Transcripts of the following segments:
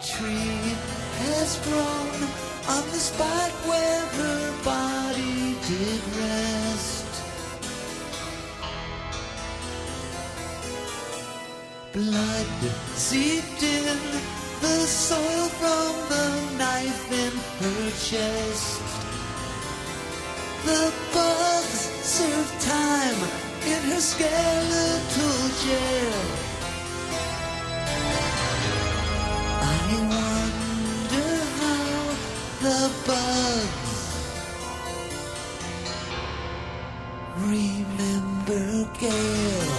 tree has grown on the spot where her body did rest. Blood seeped in the soil from the knife in her chest. The bugs served time in her skeletal jail. I wonder how the bugs remember Gail.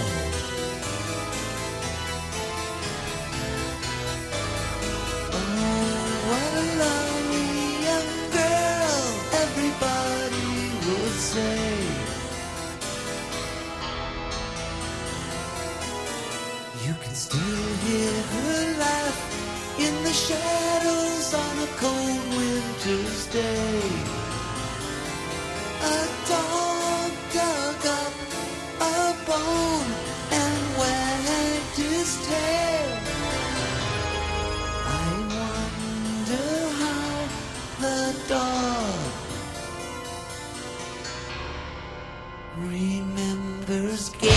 You can still hear her laugh in the shadows on a cold winter's day. A dog dug up a bone and wagged his tail. I wonder how the dog remembers Gail.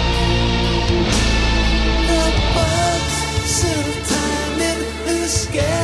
Scared